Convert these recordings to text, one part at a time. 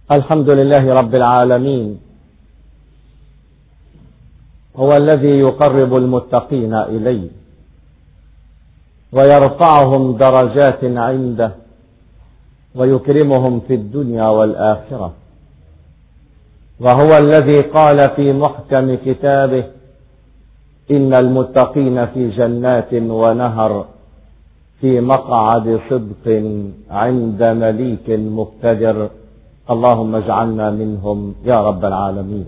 الحمد لله رب العالمين، هو الذي يقرب المتقين إليه ويرفعهم درجات عنده ويكرمهم في الدنيا والآخرة، وهو الذي قال في محكم كتابه: إن المتقين في جنات ونهر في مقعد صدق عند مليك مقتدر. اللهم اجعلنا منهم يا رب العالمين.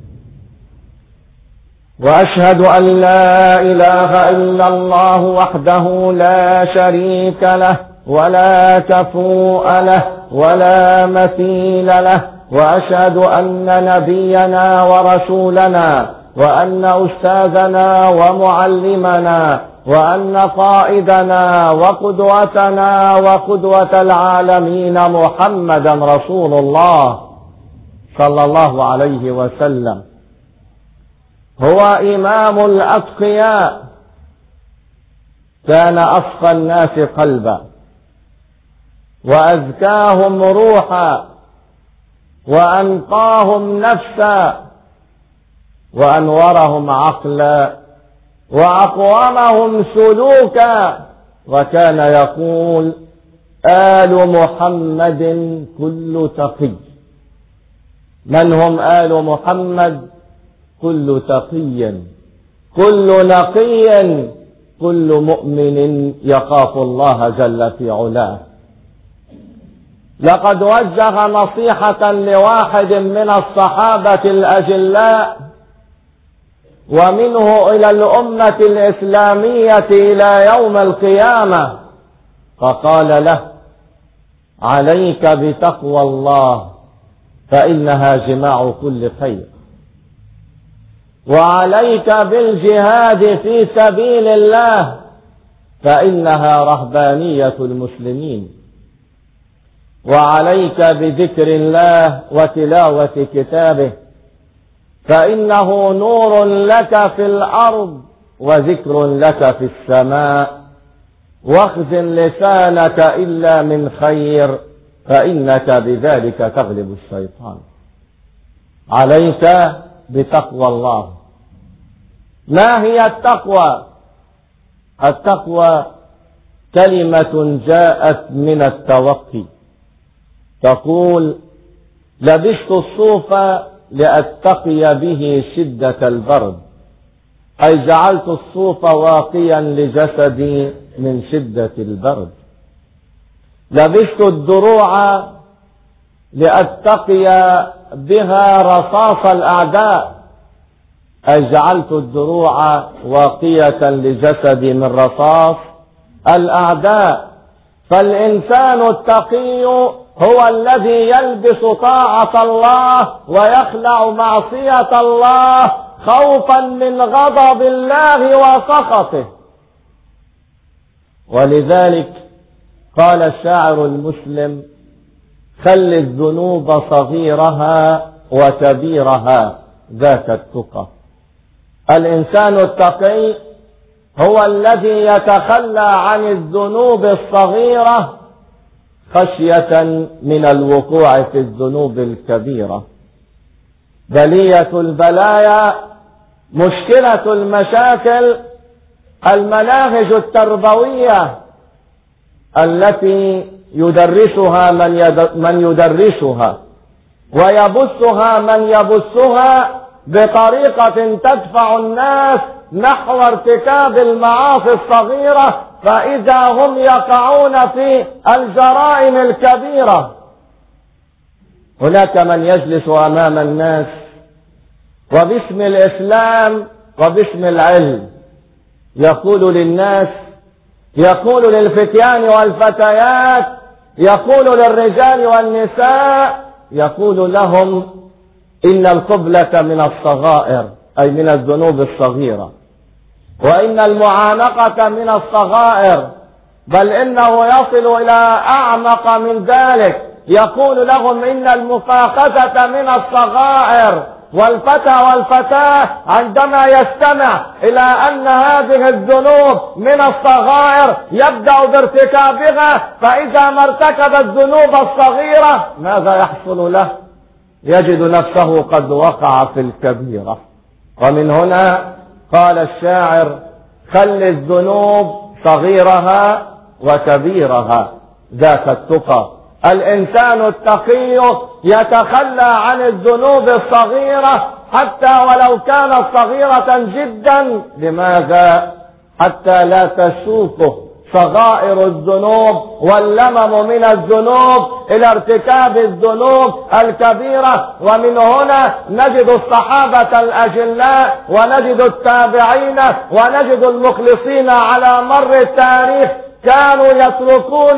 وأشهد أن لا إله إلا الله وحده لا شريك له ولا كفوء له ولا مثيل له، وأشهد أن نبينا ورسولنا وأن أستاذنا ومعلمنا وأن قائدنا وقدوتنا وقدوة العالمين محمدا رسول الله صلى الله عليه وسلم هو إمام الأتقياء، كان أصفى الناس قلبا وأزكاهم روحا وأنقاهم نفسا وأنورهم عقلا وأقومهم سلوكا، وكان يقول: آل محمد كل تقي. من هم آل محمد؟ كل تقي، كل نقي، كل مؤمن يخاف الله جل في علاه. لقد وجه نصيحة لواحد من الصحابة الأجلاء ومنه إلى الأمة الإسلامية إلى يوم القيامة، فقال له: عليك بتقوى الله فإنها جماع كل خير، وعليك بالجهاد في سبيل الله فإنها رهبانية المسلمين، وعليك بذكر الله وتلاوة كتابه فإنه نور لك في الأرض وذكر لك في السماء، واخزن لسانك إلا من خير فإنك بذلك تغلب الشيطان. عليك بتقوى الله. ما هي التقوى؟ التقوى كلمة جاءت من التوقي، تقول: لبست الصوف لأتقي به شدة البرد، أي جعلت الصوف واقيا لجسدي من شدة البرد. لبست الدروع لأتقي بها رصاص الأعداء، أي جعلت الدروع واقية لجسدي من رصاص الأعداء. فالإنسان التقي هو الذي يلبس طاعة الله ويخلع معصية الله خوفا من غضب الله وسخطه. ولذلك قال الشاعر المسلم: خل الذنوب صغيرها وكبيرها ذاك التقى. الإنسان التقي هو الذي يتخلى عن الذنوب الصغيرة خشية من الوقوع في الذنوب الكبيرة. بلية البلايا، مشكلة المشاكل، المناهج التربوية التي يدرسها من يدرسها ويبثها من يبثها بطريقة تدفع الناس نحو ارتكاب المعاصي الصغيرة، فإذا هم يقعون في الجرائم الكبيرة. هناك من يجلس أمام الناس وباسم الإسلام وباسم العلم يقول للناس، يقول للفتيان والفتيات، يقول للرجال والنساء، يقول لهم: إن القبلة من الصغائر، أي من الذنوب الصغيرة، وإن المعانقة من الصغائر، بل إنه يصل إلى أعمق من ذلك. يقول لهم: إن المفاخذة من الصغائر. والفتى والفتاة عندما يستمع إلى أن هذه الذنوب من الصغائر يبدأ بارتكابها، فإذا ما ارتكب الذنوب الصغيرة ماذا يحصل له؟ يجد نفسه قد وقع في الكبيرة. ومن هنا قال الشاعر: خل الذنوب صغيرها وكبيرها ذاك التقى. الإنسان التقي يتخلى عن الذنوب الصغيرة حتى ولو كانت صغيرة جدا. لماذا؟ حتى لا تسوقه صغائر الذنوب واللمم من الذنوب إلى ارتكاب الذنوب الكبيرة. ومن هنا نجد الصحابة الأجلاء ونجد التابعين ونجد المخلصين على مر التاريخ كانوا يتركون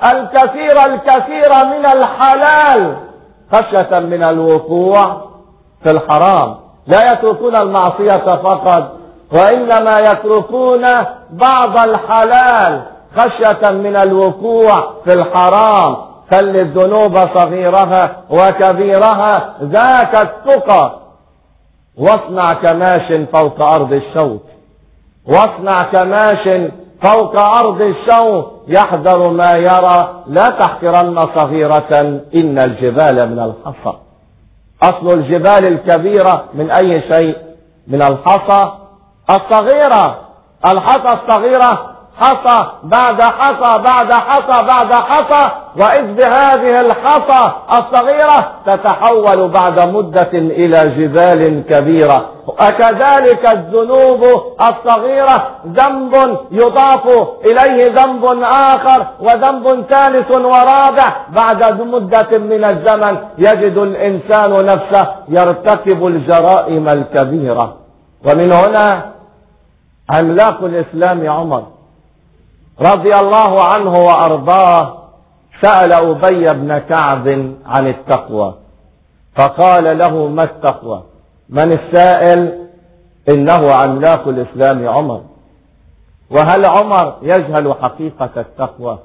الكثير من الحلال خشية من الوقوع في الحرام. لا يتركون المعصية فقط، وإنما يتركون بعض الحلال خشية من الوقوع في الحرام. خل الذنوب صغيرها وكبيرها ذاك التقى. واصنع كماش فوق أرض الشوك، واصنع كماش فوق أرض الشوك يحذر ما يرى، لا تحقرن صغيرة إن الجبال من الحصى. أصل الجبال الكبيرة من أي شيء؟ من الحصى الصغيرة. الحصى الصغيرة حصى بعد حصى بعد حصى بعد حصى، وإذ بهذه الحصى الصغيرة تتحول بعد مدة إلى جبال كبيرة. وكذلك الذنوب الصغيرة ذنب يضاف إليه ذنب آخر وذنب ثالث ورابع. بعد مدة من الزمن يجد الإنسان نفسه يرتكب الجرائم الكبيرة. ومن هنا عملاق الإسلام عمر رضي الله عنه وأرضاه سأل أبي بن كعب عن التقوى، فقال له: ما التقوى؟ من السائل؟ إنه عملاق الإسلام عمر. وهل عمر يجهل حقيقة التقوى؟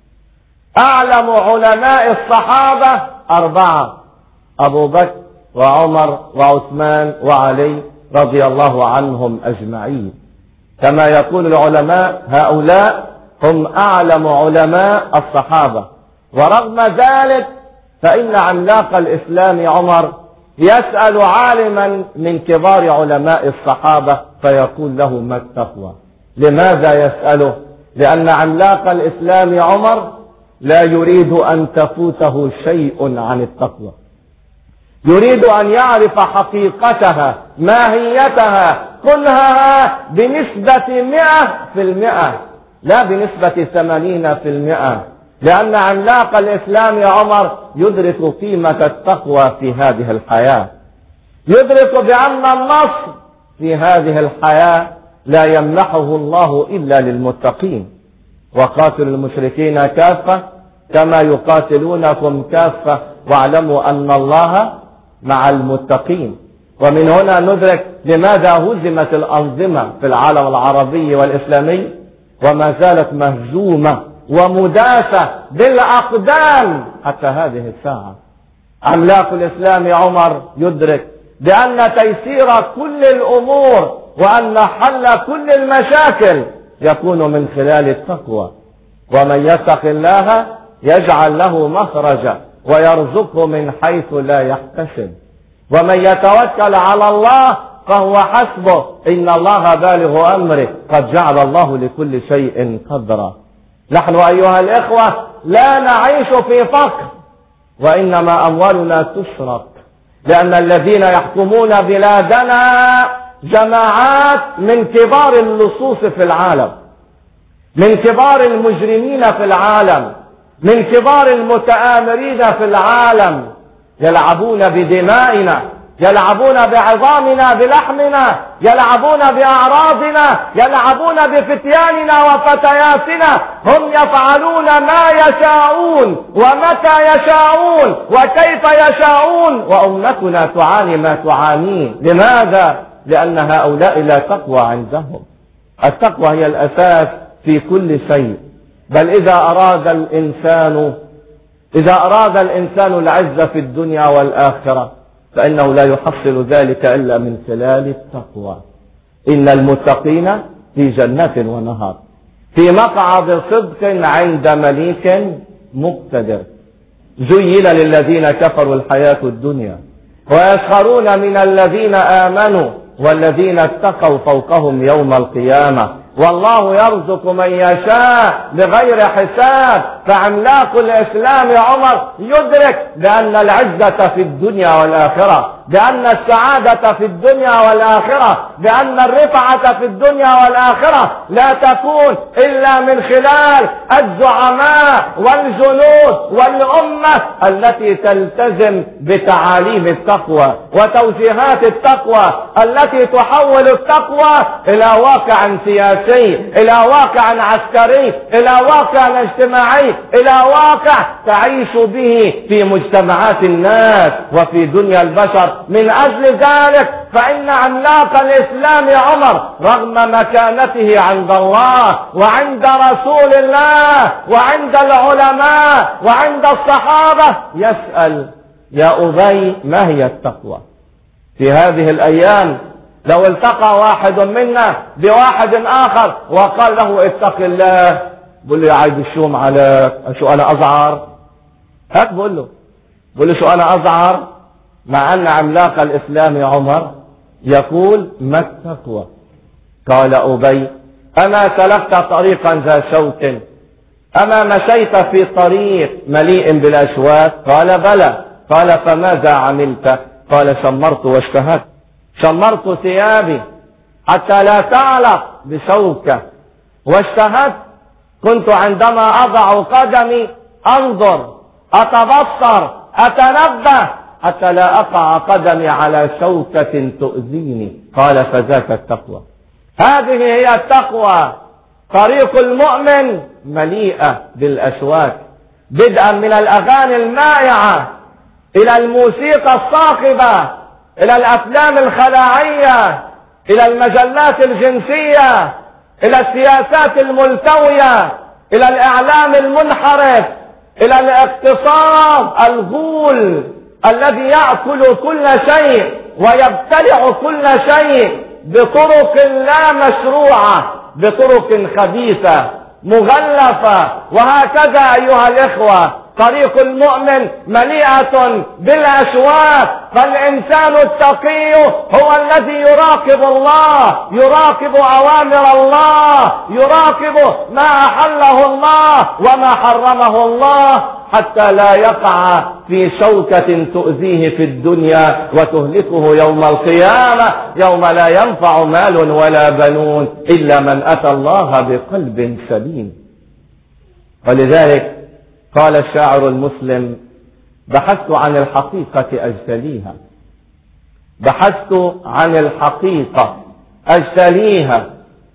أعلم علماء الصحابة 4: أبو بكر وعمر وعثمان وعلي رضي الله عنهم أجمعين. كما يقول العلماء هؤلاء هم أعلم علماء الصحابة. ورغم ذلك فإن عملاق الإسلام عمر يسأل عالما من كبار علماء الصحابة فيقول له: ما التقوى؟ لماذا يسأله؟ لأن عملاق الإسلام عمر لا يريد أن تفوته شيء عن التقوى، يريد أن يعرف حقيقتها ماهيتها كلها بنسبة 100%، لا بنسبة 80%. لأن عملاق الإسلام عمر يدرك قيمة التقوى في هذه الحياة، يدرك بأن النصر في هذه الحياة لا يمنحه الله إلا للمتقين. وقاتلوا المشركين كافة كما يقاتلونكم كافة واعلموا أن الله مع المتقين. ومن هنا ندرك لماذا هزمت الأنظمة في العالم العربي والإسلامي وما زالت مهزومة ومداسة بالأقدام حتى هذه الساعة. عملاق الإسلام عمر يدرك بأن تيسير كل الأمور وأن حل كل المشاكل يكون من خلال التقوى. ومن يتق الله يجعل له مخرجا ويرزقه من حيث لا يحتسب، ومن يتوكل على الله فهو حسبه إن الله بالغ أمره قد جعل الله لكل شيء قدرا. نحن أيها الإخوة لا نعيش في فقر، وإنما أموالنا تسرق، لأن الذين يحكمون بلادنا جماعات من كبار اللصوص في العالم، من كبار المجرمين في العالم، من كبار المتآمرين في العالم، يلعبون بدمائنا، يلعبون بعظامنا بلحمنا، يلعبون بأعراضنا، يلعبون بفتياننا وفتياتنا. هم يفعلون ما يشاءون ومتى يشاءون وكيف يشاءون، وأمتنا تعاني ما تعانيه. لماذا؟ لأن هؤلاء لا تقوى عندهم. التقوى هي الأساس في كل شيء. بل إذا أراد الإنسان العزة في الدنيا والآخرة فإنه لا يحصل ذلك إلا من خلال التقوى. إن المتقين في جنات ونهار في مقعد صدق عند مليك مقتدر. زين للذين كفروا الحياة الدنيا ويسخرون من الذين آمنوا والذين اتقوا فوقهم يوم القيامة والله يرزق من يشاء بغير حساب. فعملاق الإسلام عمر يدرك بأن العزة في الدنيا والآخرة، بأن السعادة في الدنيا والآخرة، بأن الرفعة في الدنيا والآخرة لا تكون إلا من خلال الزعماء والجنود والأمة التي تلتزم بتعاليم التقوى وتوجيهات التقوى التي تحول التقوى إلى واقع سياسي، إلى واقع عسكري، إلى واقع اجتماعي، إلى واقع تعيش به في مجتمعات الناس وفي دنيا البشر. من أجل ذلك فإن عملاق الإسلام عمر رغم مكانته عند الله وعند رسول الله وعند العلماء وعند الصحابة يسأل يا أبي ما هي التقوى؟ في هذه الأيام لو التقى واحد منا بواحد آخر وقال له اتق الله، بقول له يا عيد الشوم عليك، شو أنا أزعر؟ هات بقول له شو أنا أزعر؟ مع أن عملاق الإسلام عمر يقول ما التقوى؟ قال أبي أما سلكت طريقا ذا شوك؟ أما مشيت في طريق مليء بالأشواك؟ قال بلى. قال فماذا عملت؟ قال شمرت واشتهت، شمرت ثيابي حتى لا تعلق بشوكة، واشتهت كنت عندما أضع قدمي أنظر أتبصر أتنبه حتى لا أقع قدمي على شوكة تؤذيني. قال فذاك التقوى. هذه هي التقوى. طريق المؤمن مليئة بالأشواك، بدءا من الأغاني المائعة إلى الموسيقى الصاخبة، إلى الأفلام الخلاعية، إلى المجلات الجنسية، إلى السياسات الملتوية، إلى الإعلام المنحرف، إلى الاقتصاد الغول الذي يأكل كل شيء ويبتلع كل شيء بطرق لا مشروعة، بطرق خبيثة مغلفة. وهكذا أيها الإخوة طريق المؤمن مليئة بالأشواك. فالإنسان التقي هو الذي يراقب الله، يراقب أوامر الله، يراقب ما أحله الله وما حرمه الله، حتى لا يقع في شوكة تؤذيه في الدنيا وتهلكه يوم القيامة، يوم لا ينفع مال ولا بنون إلا من أتى الله بقلب سليم. ولذلك قال الشاعر المسلم بحثت عن الحقيقة أجتليها، بحثت عن الحقيقة أجتليها،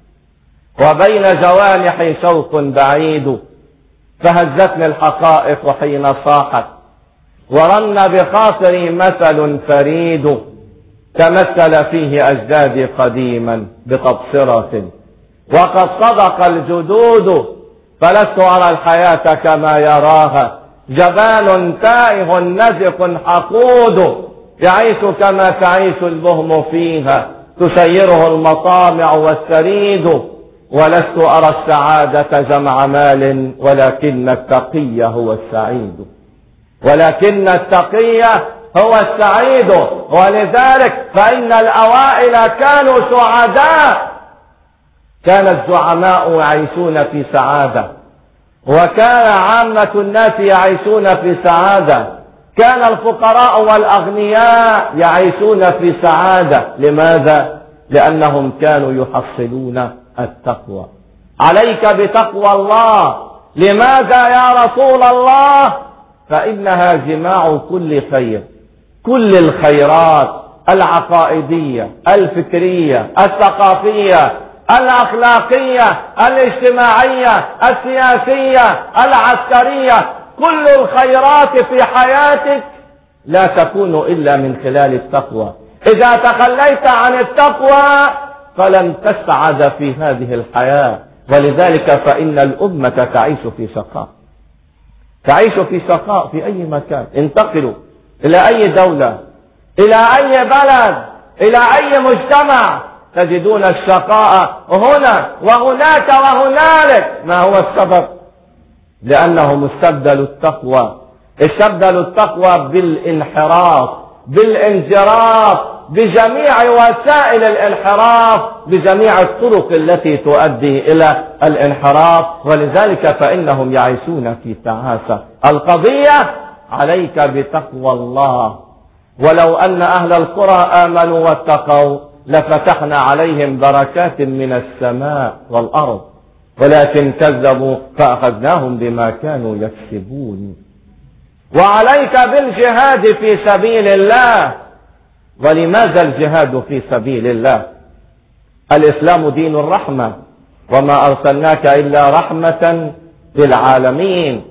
وبين جوانحي شوق بعيد، فهزتني الحقائق حين صاحت، ورن بخاطري مثل فريد، تمثل فيه أجدادي قديما بتبصرة، وقد صدق الجدود، فلست أرى الحياة كما يراها، جبان تائه نزق حقود، يعيش كما تعيش البهم فيها، تسيره المطامع والسريد، ولست أرى السعادة جمع مال، ولكن التقي هو السعيد، ولكن التقي هو السعيد. ولذلك فإن الأوائل كانوا سعداء، كان الزعماء يعيشون في سعادة، وكان عامة الناس يعيشون في سعادة، كان الفقراء والأغنياء يعيشون في سعادة. لماذا؟ لأنهم كانوا يحصلون التقوى. عليك بتقوى الله. لماذا يا رسول الله؟ فإنها جماع كل خير، كل الخيرات العقائدية الفكرية الثقافية الأخلاقية الاجتماعية السياسية العسكرية، كل الخيرات في حياتك لا تكون إلا من خلال التقوى. إذا تخليت عن التقوى فلن تسعد في هذه الحياة. ولذلك فإن الأمة تعيش في شقاء، تعيش في شقاء في أي مكان. انتقلوا إلى أي دولة، إلى أي بلد، إلى أي مجتمع، تجدون الشقاء هنا وهناك وهنالك. ما هو السبب؟ لأنهم استبدلوا التقوى، استبدلوا التقوى بالانحراف، بالانجراف بجميع وسائل الانحراف، بجميع الطرق التي تؤدي إلى الانحراف، ولذلك فإنهم يعيشون في تعاسة. القضية عليك بتقوى الله. ولو أن أهل القرى آمنوا واتقوا لفتحنا عليهم بركات من السماء والأرض، ولكن كذبوا فأخذناهم بما كانوا يكسبون. وعليك بالجهاد في سبيل الله. ولماذا الجهاد في سبيل الله؟ الإسلام دين الرحمة، وما أرسلناك إلا رحمة للعالمين.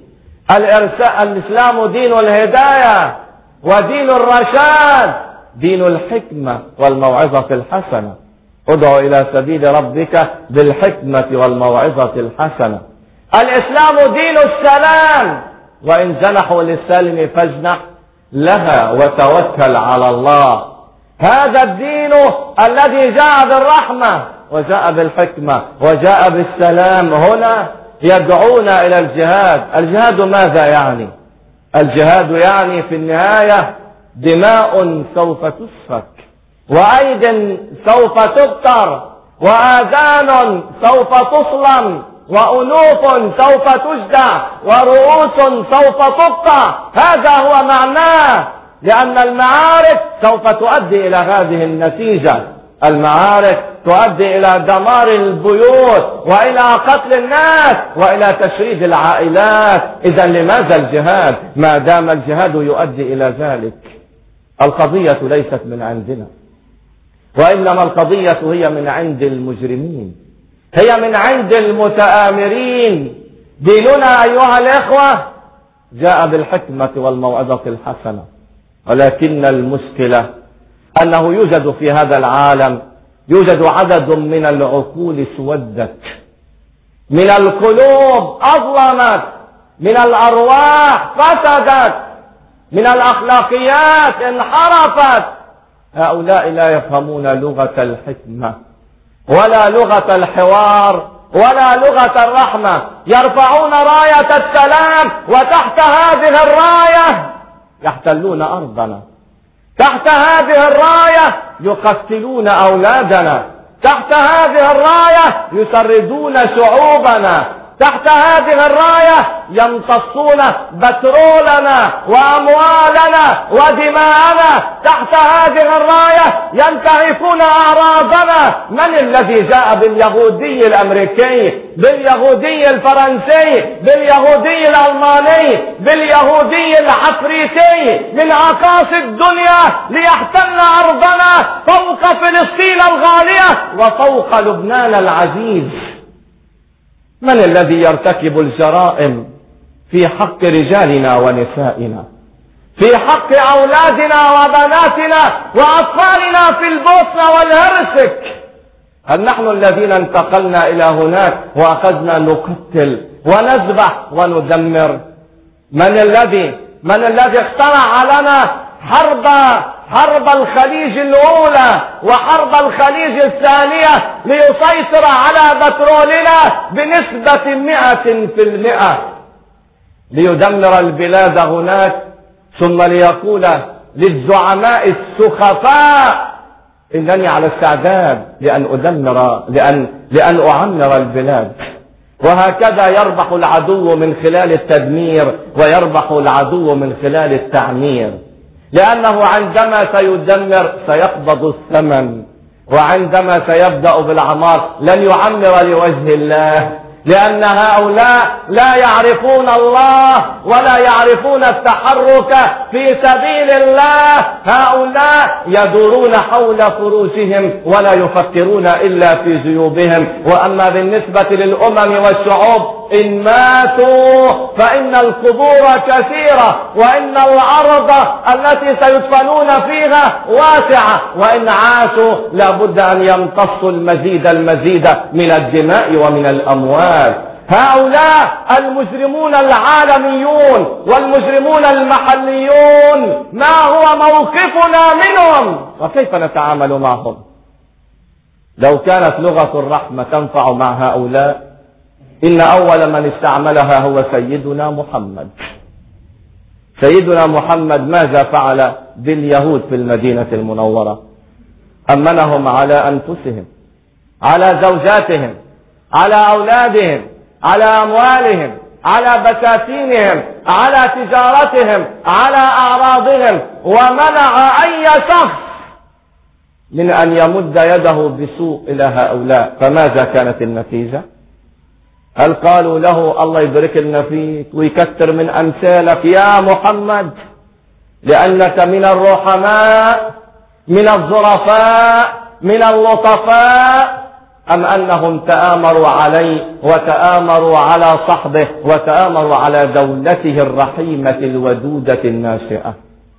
الإسلام دين الهداية ودين الرشاد، دين الحكمة والموعظة الحسنة. ادعو إلى سبيل ربك بالحكمة والموعظة الحسنة. الإسلام دين السلام، وإن جنحوا للسلم فاجنح لها وتوكل على الله. هذا الدين الذي جاء بالرحمة وجاء بالحكمة وجاء بالسلام هنا يدعونا إلى الجهاد. الجهاد ماذا يعني؟ الجهاد يعني في النهاية دماء سوف تسفك، وأيد سوف تبتر، وآذان سوف تصلم، وأنوف سوف تجدع، ورؤوس سوف تقطع. هذا هو معناه، لأن المعارك سوف تؤدي إلى هذه النتيجة. المعارك تؤدي إلى دمار البيوت وإلى قتل الناس وإلى تشريد العائلات. إذا لماذا الجهاد ما دام الجهاد يؤدي إلى ذلك؟ القضية ليست من عندنا، وإنما القضية هي من عند المجرمين، هي من عند المتآمرين. ديننا أيها الإخوة جاء بالحكمة والموعظة الحسنة، ولكن المشكلة أنه يوجد في هذا العالم عدد من العقول اسودت، من القلوب أظلمت، من الأرواح فسدت، من الأخلاقيات انحرفت. هؤلاء لا يفهمون لغة الحكمة ولا لغة الحوار ولا لغة الرحمة. يرفعون راية السلام، وتحت هذه الراية يحتلون أرضنا، تحت هذه الراية يقتلون أولادنا، تحت هذه الراية يسردون شعوبنا، تحت هذه الراية يمتصون بترولنا وأموالنا ودماءنا، تحت هذه الراية ينتهكون أعراضنا. من الذي جاء باليهودي الأمريكي، باليهودي الفرنسي، باليهودي الألماني، باليهودي العفريتي من أقاصي الدنيا ليحتل أرضنا فوق فلسطين الغالية وفوق لبنان العزيز؟ من الذي يرتكب الجرائم في حق رجالنا ونسائنا، في حق أولادنا وبناتنا وأطفالنا في البوسنة والهرسك؟ هل نحن الذين انتقلنا إلى هناك وأخذنا نقتل ونذبح وندمر؟ من الذي اخترع لنا حرب الخليج الأولى وحرب الخليج الثانية ليسيطر على بترولنا بنسبة 100%، ليدمر البلاد هناك، ثم ليقول للزعماء السخفاء إنني على استعداد لأن أعمر البلاد. وهكذا يربح العدو من خلال التدمير ويربح العدو من خلال التعمير، لأنه عندما سيدمر سيقبض الثمن، وعندما سيبدأ بالعمار لن يعمر لوجه الله، لأن هؤلاء لا يعرفون الله ولا يعرفون التحرك في سبيل الله. هؤلاء يدورون حول فروسهم ولا يفكرون إلا في جيوبهم. وأما بالنسبة للأمم والشعوب إن ماتوا فإن القبور كثيرة، وإن الأرض التي سيدفنون فيها واسعة، وإن عاشوا لابد أن يمتصوا المزيد من الدماء ومن الأموال. هؤلاء المجرمون العالميون والمجرمون المحليون ما هو موقفنا منهم وكيف نتعامل معهم؟ لو كانت لغة الرحمة تنفع مع هؤلاء إن أول من استعملها هو سيدنا محمد. سيدنا محمد ماذا فعل باليهود في المدينة المنورة. أمنهم على أنفسهم، على زوجاتهم، على أولادهم، على أموالهم، على بساتينهم، على تجارتهم، على أعراضهم، ومنع أي شخص من أن يمد يده بسوء إلى هؤلاء. فماذا كانت النتيجة؟ هل قالوا له الله يبارك لنا فيك ويكثر من أمثالك يا محمد لأنك من الرحماء، من الظرفاء، من اللطفاء، أم أنهم تآمروا عليه وتآمروا على صحبه وتآمروا على دولته الرحيمة الودودة الناشئة؟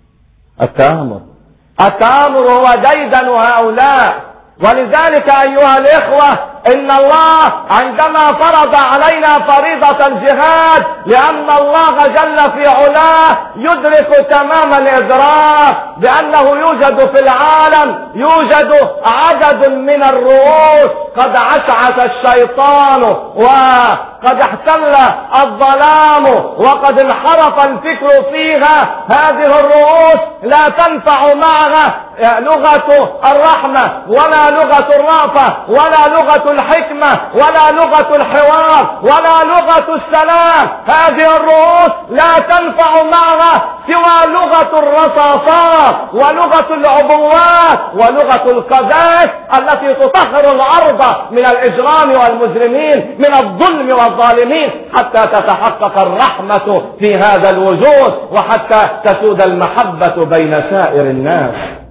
التآمر هو ديدن هؤلاء. ولذلك أيها الإخوة، إن الله عندما فرض علينا فريضة الجهاد، لأن الله جل في علاه يدرك تمام الإدراك بأنه يوجد في العالم عدد من الرؤوس قد عشعش الشيطان وقد احتل الظلام وقد انحرف الفكر فيها. هذه الرؤوس لا تنفع معها لغة الرحمة ولا لغة الرأفة ولا لغة الحكمة ولا لغة الحوار ولا لغة السلام. هذه الرؤوس لا تنفع معها سوى لغة الرصاصات ولغة العبوات ولغة القذائف التي تطهر الأرض من الإجرام والمجرمين، من الظلم والظالمين، حتى تتحقق الرحمة في هذا الوجود وحتى تسود المحبة بين سائر الناس.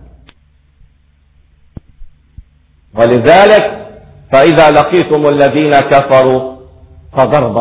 ولذلك فإذا لقيتم الذين كفروا فضرب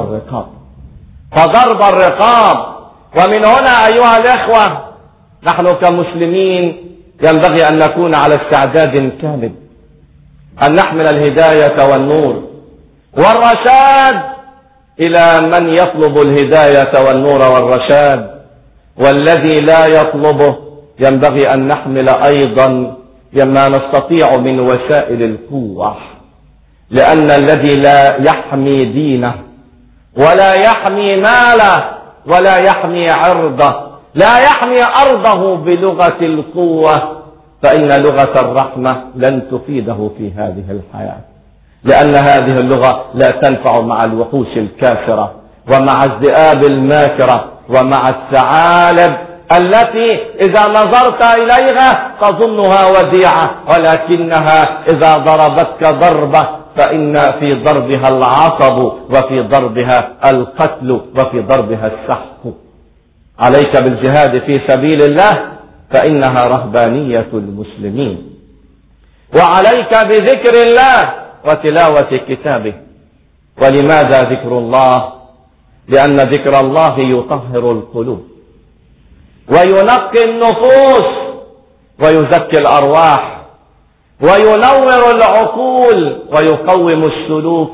الرقاب. ومن هنا أيها الإخوة نحن كمسلمين ينبغي أن نكون على استعداد كامل أن نحمل الهداية والنور والرشاد إلى من يطلب الهداية والنور والرشاد، والذي لا يطلبه ينبغي أن نحمل أيضا ما نستطيع من وسائل القوة، لأن الذي لا يحمي دينه ولا يحمي ماله ولا يحمي عرضه، لا يحمي أرضه بلغة القوة، فإن لغة الرحمة لن تفيده في هذه الحياة، لأن هذه اللغة لا تنفع مع الوحوش الكافرة ومع الذئاب الماكرة ومع الثعالب التي إذا نظرت إليها تظنها وديعة، ولكنها إذا ضربتك ضربة فإن في ضربها العصب وفي ضربها القتل وفي ضربها السحق. عليك بالجهاد في سبيل الله فإنها رهبانية المسلمين، وعليك بذكر الله وتلاوة كتابه. ولماذا ذكر الله؟ لأن ذكر الله يطهر القلوب وينقي النفوس ويزكي الأرواح وينور العقول ويقوم السلوك،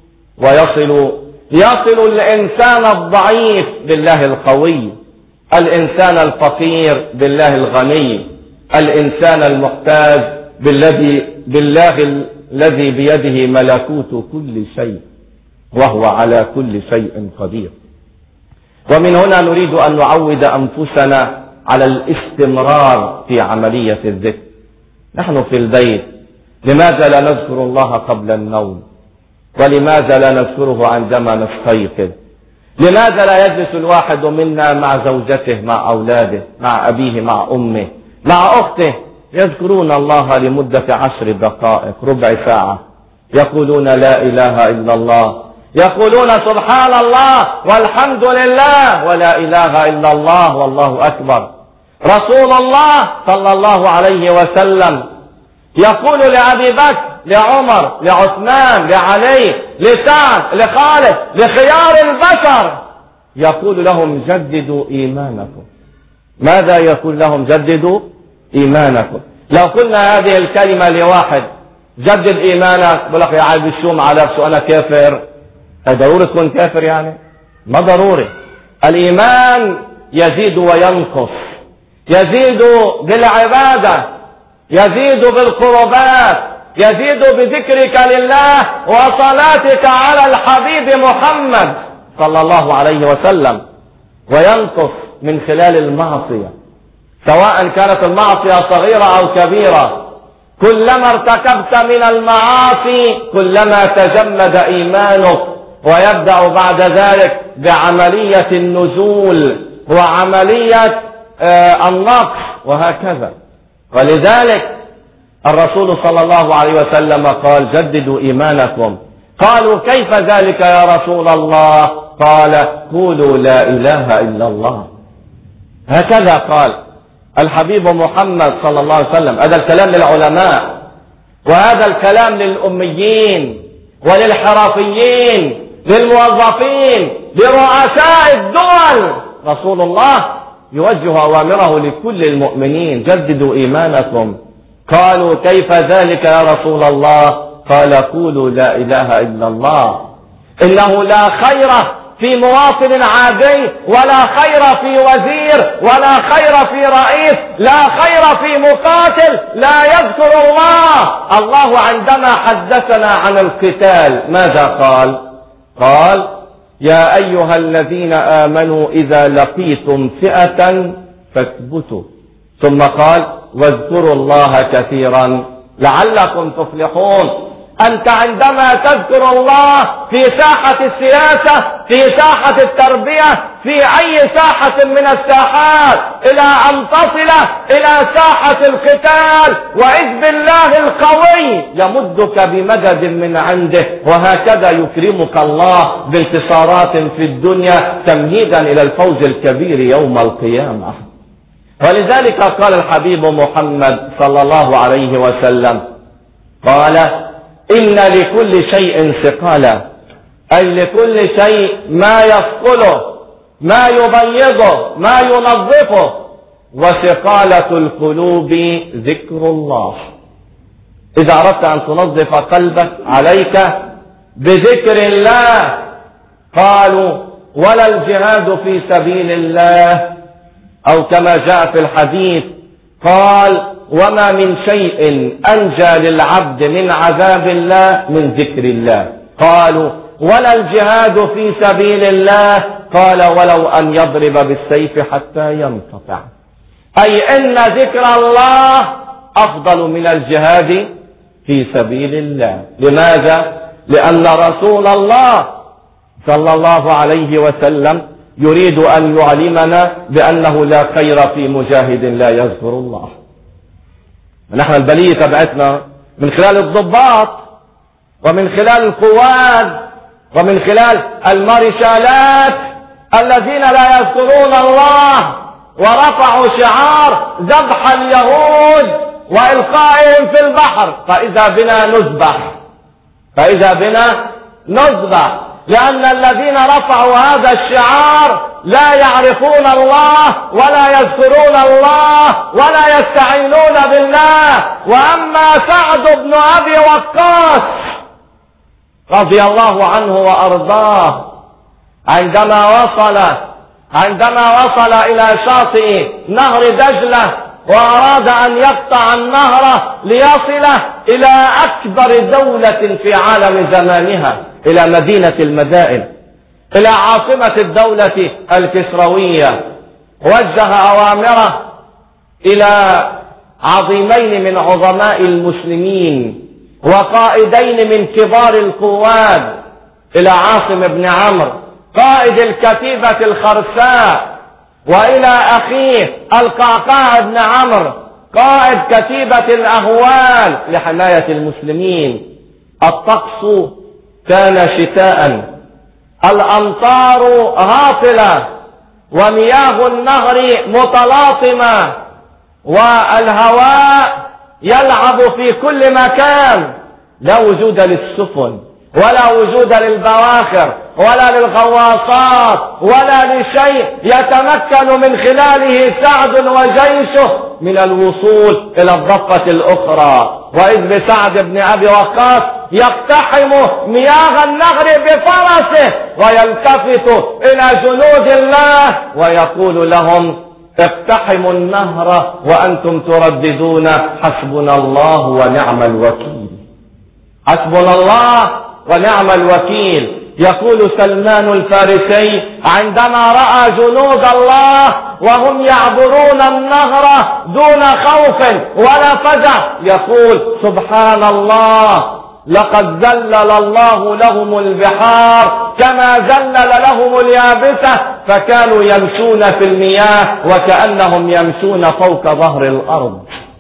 يصل الإنسان الضعيف بالله القوي، الإنسان الفقير بالله الغني، الإنسان المحتاج بالله الذي بيده ملكوت كل شيء وهو على كل شيء قدير. ومن هنا نريد أن نعود أنفسنا على الاستمرار في عملية الذكر. نحن في البيت لماذا لا نذكر الله قبل النوم؟ ولماذا لا نذكره عندما نستيقظ؟ لماذا لا يجلس الواحد منا مع زوجته، مع أولاده، مع أبيه، مع أمه، مع أخته، يذكرون الله لمدة 10 دقائق، ربع ساعة، يقولون لا إله إلا الله، يقولون سبحان الله والحمد لله ولا إله إلا الله والله أكبر. رسول الله صلى الله عليه وسلم يقول لأبي بكر، لعمر، لعثمان، لعلي، لسعد، لخالد، لخيار البشر، يقول لهم جددوا إيمانكم. ماذا يقول لهم؟ جددوا إيمانكم. لو قلنا هذه الكلمة لواحد جدد إيمانك، بقول لك يا عيب الشوم على نفسه أنا كافر، ضروري تكون كافر يعني؟ ما ضروري. الإيمان يزيد وينقص، يزيد بالعبادة، يزيد بالقربات، يزيد بذكرك لله وصلاتك على الحبيب محمد صلى الله عليه وسلم، وينقص من خلال المعصية. سواء كانت المعصية صغيرة أو كبيرة. كلما ارتكبت من المعاصي كلما تجمد إيمانك، ويبدأ بعد ذلك بعملية النزول وعملية النقص وهكذا. ولذلك الرسول صلى الله عليه وسلم قال: جددوا إيمانكم. قالوا: كيف ذلك يا رسول الله؟ قال: قولوا لا إله إلا الله. هكذا قال الحبيب محمد صلى الله عليه وسلم. هذا الكلام للعلماء، وهذا الكلام للأميين وللحرفيين، للموظفين، لرؤساء الدول. رسول الله يوجه أوامره لكل المؤمنين: جددوا إيمانكم. قالوا: كيف ذلك يا رسول الله؟ قال: قولوا لا إله إلا الله. إنه لا خير في مواطن عادي، ولا خير في وزير، ولا خير في رئيس، لا خير في مقاتل لا يذكر الله. الله عندما حدثنا عن القتال ماذا قال؟ قال: يا أيها الذين آمنوا إذا لقيتم فئة فاثبتوا. ثم قال: واذكروا الله كثيرا لعلكم تفلحون. أنت عندما تذكر الله في ساحة السياسة، في ساحة التربية، في أي ساحة من الساحات، إلى أن تصل إلى ساحة القتال، وإذ بالله القوي يمدك بمدد من عنده، وهكذا يكرمك الله بانتصارات في الدنيا تمهيدا إلى الفوز الكبير يوم القيامة. ولذلك قال الحبيب محمد صلى الله عليه وسلم، قال: إن لكل شيء ثقالا، أي لكل شيء ما يثقله، ما يبيضه، ما ينظفه، وثقالة القلوب ذكر الله. إذا أردت أن تنظف قلبك عليك بذكر الله. قالوا: ولا الجهاد في سبيل الله، أو كما جاء في الحديث قال: وما من شيء أنجى للعبد من عذاب الله من ذكر الله. قالوا: ولا الجهاد في سبيل الله. قال: ولو أن يضرب بالسيف حتى ينقطع. أي إن ذكر الله أفضل من الجهاد في سبيل الله. لماذا؟ لأن رسول الله صلى الله عليه وسلم يريد أن يعلمنا بأنه لا خير في مجاهد لا يذكر الله. نحن البلية تبعتنا من خلال الضباط، ومن خلال القواد، ومن خلال المارشالات الذين لا يذكرون الله، ورفعوا شعار ذبح اليهود وإلقائهم في البحر، فإذا بنا نذبح. لأن الذين رفعوا هذا الشعار لا يعرفون الله، ولا يذكرون الله، ولا يستعينون بالله. وأما سعد بن أبي وقاص رضي الله عنه وأرضاه، عندما وصل إلى شاطئ نهر دجلة، وأراد أن يقطع النهر ليصل إلى أكبر دولة في عالم زمانها، إلى مدينة المدائن، إلى عاصمة الدولة الكسروية، وجه أوامره إلى عظيمين من عظماء المسلمين وقائدين من كبار القواد، إلى عاصم بن عمرو قائد الكتيبة الخرساء، وإلى أخيه القعقاع بن عمرو قائد كتيبة الأهوال لحماية المسلمين. الطقس كان شتاء، الأمطار هاطلة، ومياه النهر متلاطمة، والهواء يلعب في كل مكان. لا وجود للسفن، ولا وجود للبواخر، ولا للغواصات، ولا لشيء يتمكن من خلاله سعد وجيشه من الوصول إلى الضفة الأخرى. وإذ بسعد بن أبي وقاص يقتحم مياه النهر بفرسه، ويلتفت إلى جنود الله ويقول لهم: اقتحموا النهر وأنتم ترددون حسبنا الله ونعم الوكيل. حسبنا الله ونعم الوكيل. يقول سلمان الفارسي عندما رأى جنود الله وهم يعبرون النهر دون خوف ولا فزع، يقول سبحان الله، لقد ذلل الله لهم البحار كما ذلل لهم اليابسة، فكانوا يمشون في المياه وكأنهم يمشون فوق ظهر الأرض،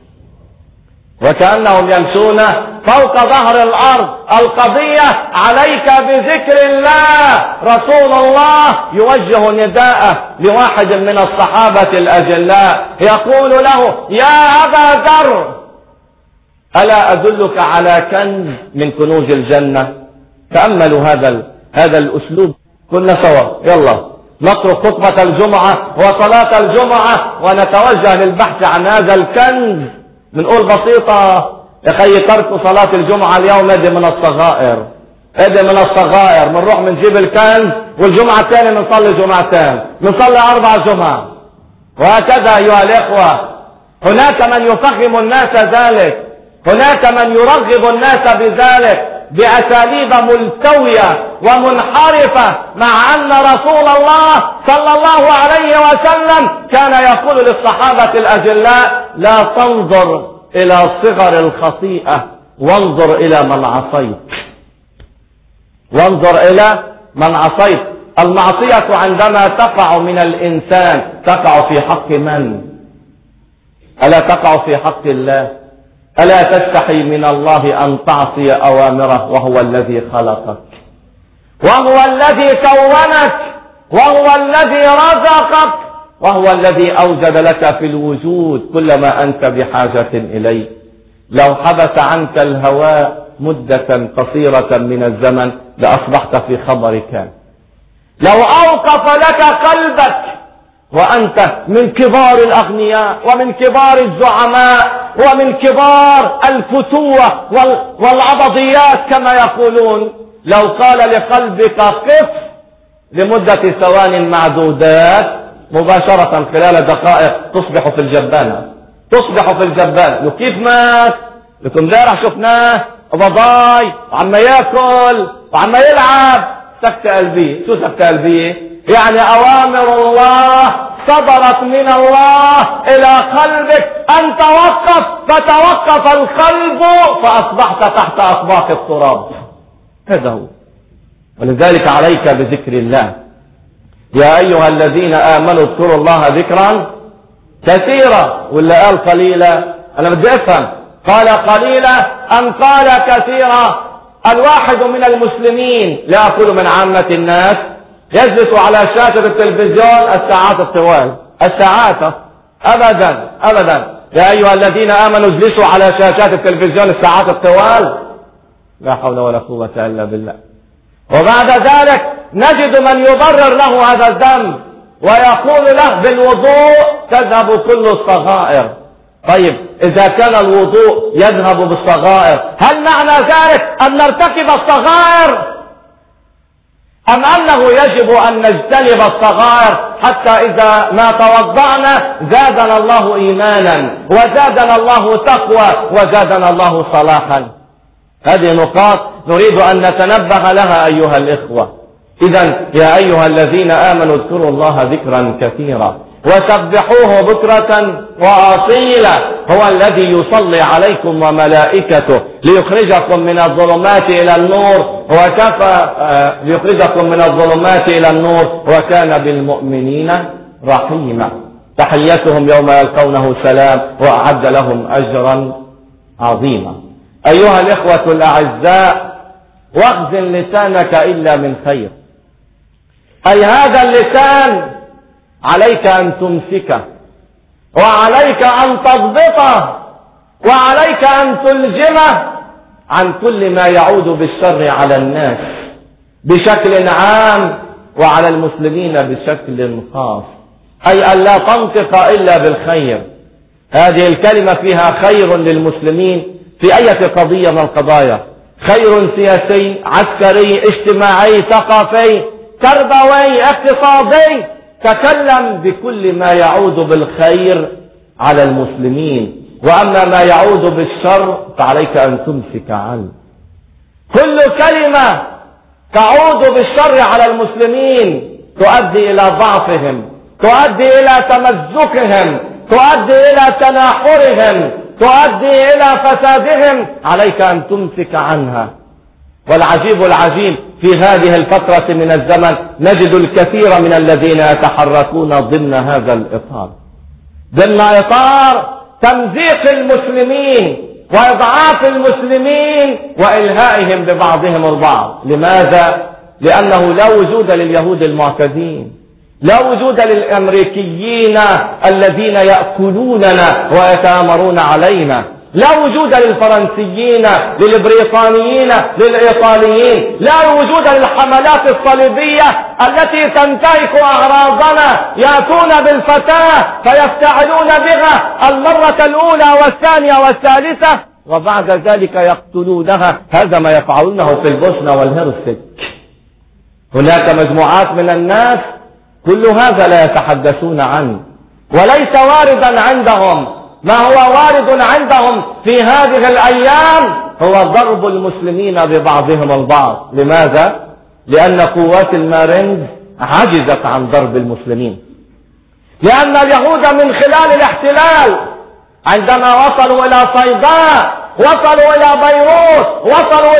وكأنهم يمشون فوق ظهر الأرض. القضية عليك بذكر الله. رسول الله يوجه نداءه لواحد من الصحابة الأجلاء يقول له يا أبا ذر ألا أدلك على كنز من كنوز الجنة؟ تأملوا هذا الأسلوب. كنا سوا، يلا نترك خطبة الجمعة وصلاة الجمعة ونتوجه للبحث عن هذا الكنز. بنقول بسيطة يا خي، ترك صلاة الجمعة اليوم ادي من الصغائر، ادي من الصغائر. بنروح بنجيب الكنز والجمعة الثانية بنصلي جمعتين، بنصلي 4 جمعة، وهكذا أيها الإخوة. هناك من يفهم الناس ذلك، هناك من يرغب الناس بذلك بأساليب ملتوية ومنحرفة، مع أن رسول الله صلى الله عليه وسلم كان يقول للصحابة الأجلاء لا تنظر إلى صغر الخطيئة وانظر إلى من عصيت، وانظر إلى من عصيت. المعصية عندما تقع من الإنسان تقع في حق من؟ ألا تقع في حق الله؟ ألا تستحي من الله أن تعصي أوامره وهو الذي خلقك، وهو الذي كونك، وهو الذي رزقك، وهو الذي أوجد لك في الوجود كل ما أنت بحاجة إليه. لو حبس عنك الهواء مدة قصيرة من الزمن لأصبحت في خبر كان. لو أوقف لك قلبك وأنت من كبار الأغنياء ومن كبار الزعماء ومن كبار الفتوة والعبضيات كما يقولون، لو قال لقلبك قف لمدة ثوان معدودات مباشرة خلال دقائق تصبح في الجبانة، تصبح في الجبانة. وكيف مات؟ لكم امبارح شفناه بضاي وعما ياكل وعما يلعب. سكتة قلبية. شو سكتة قلبية؟ يعني أوامر الله صدرت من الله إلى قلبك أن توقف، فتوقف القلب فأصبحت تحت أطباق التراب. هذا هو. ولذلك عليك بذكر الله. يا أيها الذين آمنوا اذكروا الله ذكرا كثيرا. ولا قال قليلا؟ أنا بدي أفهم، قال قليلا أم قال كثيرا؟ الواحد من المسلمين، لا أقول من عامة الناس، يجلس على شاشة التلفزيون الساعات الطوال، الساعات أبدا أبدا. يا أيها الذين آمنوا اجلسوا على شاشات التلفزيون الساعات الطوال، لا حول ولا قوة إلا بالله. وبعد ذلك نجد من يبرر له هذا الذنب ويقول له بالوضوء تذهب كل الصغائر. طيب إذا كان الوضوء يذهب بالصغائر، هل معنى ذلك أن نرتكب الصغائر أم أنه يجب أن نجتنب الصغائر حتى إذا ما توضعنا زادنا الله إيمانا وزادنا الله تقوى وزادنا الله صلاحا؟ هذه نقاط نريد أن نتنبه لها أيها الإخوة. إذن يا أيها الذين آمنوا اذكروا الله ذكرا كثيرا وسبحوه بكرة وأصيلا، هو الذي يصلي عليكم وملائكته ليخرجكم من الظلمات إلى النور، ليخرجكم من الظلمات إلى النور وكان بالمؤمنين رحيما. تحيتهم يوم يلقونه سلام وأعد لهم أجرا عظيما. أيها الإخوة الأعزاء، واخزن لسانك إلا من خير، أي هذا اللسان عليك أن تمسكه وعليك أن تضبطه وعليك أن تلجمه عن كل ما يعود بالشر على الناس بشكل عام وعلى المسلمين بشكل خاص، أي أن لا تنطق إلا بالخير. هذه الكلمة فيها خير للمسلمين في أي قضية من القضايا، خير سياسي، عسكري، اجتماعي، ثقافي، تربوي، اقتصادي. تكلم بكل ما يعود بالخير على المسلمين، وأما ما يعود بالشر فعليك أن تمسك عنه. كل كلمة تعود بالشر على المسلمين، تؤدي إلى ضعفهم، تؤدي إلى تمزقهم، تؤدي إلى تناحرهم، تؤدي إلى فسادهم. عليك أن تمسك عنها. والعجيب العجيب في هذه الفترة من الزمن نجد الكثير من الذين يتحركون ضمن هذا الإطار، ضمن إطار تمزيق المسلمين وإضعاف المسلمين وإلهائهم ببعضهم البعض. لماذا؟ لأنه لا وجود لليهود المعتدين، لا وجود للأمريكيين الذين يأكلوننا ويتآمرون علينا، لا وجود للفرنسيين، للبريطانيين، للإيطاليين، لا وجود للحملات الصليبية التي تنتهك أعراضنا، يأتون بالفتاة فيفتعلون بها المرة الأولى والثانية والثالثة وبعد ذلك يقتلونها. هذا ما يفعلونه في البوسنة والهرسك. هناك مجموعات من الناس كل هذا لا يتحدثون عنه، وليس واردا عندهم. ما هو وارد عندهم في هذه الأيام هو ضرب المسلمين ببعضهم البعض. لماذا؟ لأن قوات المارينز عجزت عن ضرب المسلمين، لأن اليهود من خلال الاحتلال عندما وصلوا إلى صيداء، وصلوا إلى بيروت، وصلوا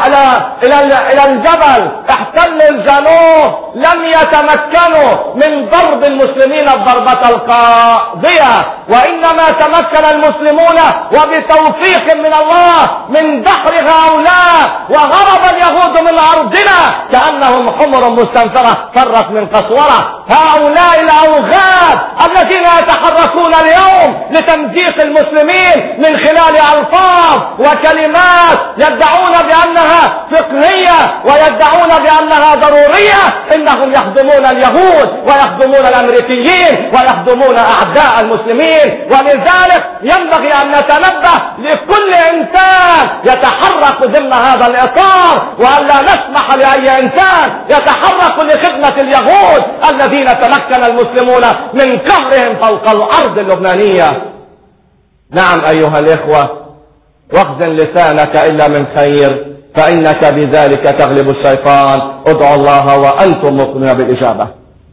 إلى الجبل، احتلوا الجنوب، لم يتمكنوا من ضرب المسلمين الضربة القاضية، وإنما تمكن المسلمون وبتوفيق من الله من دحر هؤلاء، وهرب اليهود من أرضنا كأنهم حمر مستنفرة فرت من قسورة. هؤلاء الأوغاد الذين يتحركون اليوم لتمزيق المسلمين من خلال ألفاظ وكلمات يدعون بأنها فقهية ويدعون بأنها ضرورية، إنهم يخدمون اليهود ويخدمون الأمريكيين ويخدمون أعداء المسلمين. ولذلك ينبغي أن نتنبه لكل إنسان يتحرك ضمن هذا الإطار، وأن لا نسمح لأي إنسان يتحرك لخدمة اليهود الذين تمكن المسلمون من قهرهم فوق الأرض اللبنانية. نعم أيها الإخوة، واخزن لسانك إلا من خير، فإنك بذلك تغلب الشيطان. ادعوا الله وأنتم موقنون بالإجابة.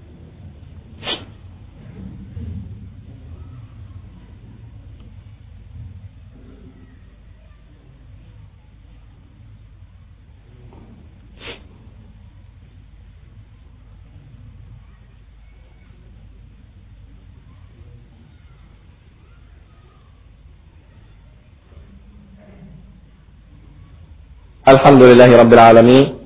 الحمد لله رب العالمين،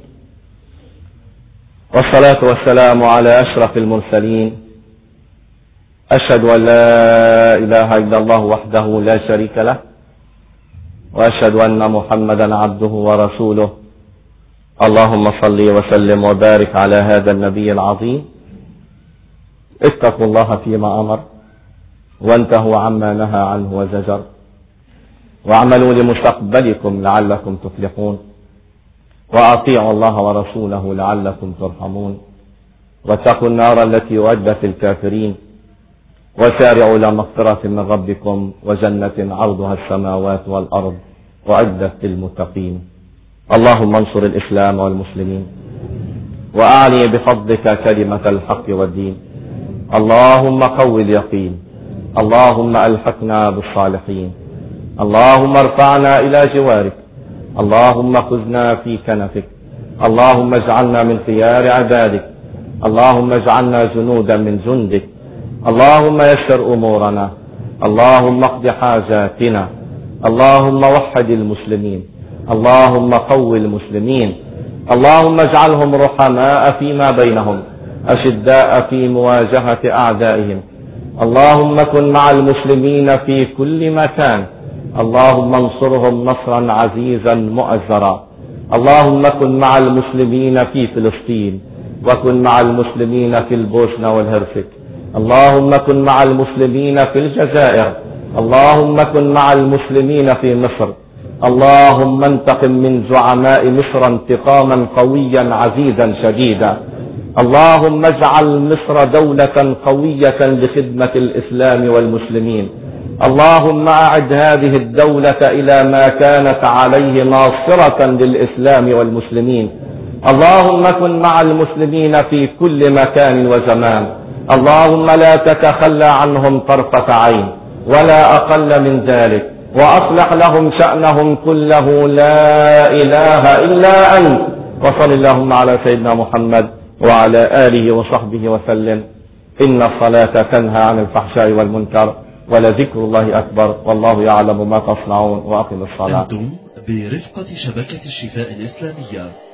والصلاة والسلام على أشرف المرسلين. أشهد أن لا إله إلا الله وحده لا شريك له، وأشهد أن محمدا عبده ورسوله. اللهم صل وسلم وبارك على هذا النبي العظيم. اتقوا الله فيما أمر، وانتهوا عما نهى عنه وزجر، واعملوا لمستقبلكم لعلكم تفلحون، وأطيعوا الله ورسوله لعلكم ترحمون، واتقوا النار التي أعدت للكافرين، وسارعوا إلى مغفرة من ربكم وجنة عرضها السماوات والأرض أعدت للمتقين. اللهم انصر الإسلام والمسلمين، وأعلي بفضلك كلمة الحق والدين. اللهم قوي اليقين، اللهم ألحقنا بالصالحين، اللهم ارفعنا إلى جوارك، اللهم خذنا في كنفك، اللهم اجعلنا من خيار عبادك، اللهم اجعلنا جنودا من جندك، اللهم يسر أمورنا، اللهم اقض حاجاتنا، اللهم وحد المسلمين، اللهم قوي المسلمين، اللهم اجعلهم رحماء فيما بينهم، أشداء في مواجهة أعدائهم. اللهم كن مع المسلمين في كل مكان، اللهم انصرهم نصرا عزيزا مؤزرا. اللهم كن مع المسلمين في فلسطين، وكن مع المسلمين في البوسنة والهرسك. اللهم كن مع المسلمين في الجزائر، اللهم كن مع المسلمين في مصر. اللهم انتقم من زعماء مصر انتقاما قويا عزيزا شديدا. اللهم اجعل مصر دولة قوية لخدمة الإسلام والمسلمين. اللهم أعد هذه الدولة إلى ما كانت عليه ناصرة للإسلام والمسلمين. اللهم كن مع المسلمين في كل مكان وزمان. اللهم لا تتخلى عنهم طرفة عين ولا أقل من ذلك، وأصلح لهم شأنهم كله، لا إله إلا أنت. وصل اللهم على سيدنا محمد وعلى آله وصحبه وسلم. إن الصلاة تنهى عن الفحشاء والمنكر، ولذكر الله أكبر، والله يعلم ما تصنعون. وأقم الصلاة. أنتم برفقة شبكة الشفاء الإسلامية.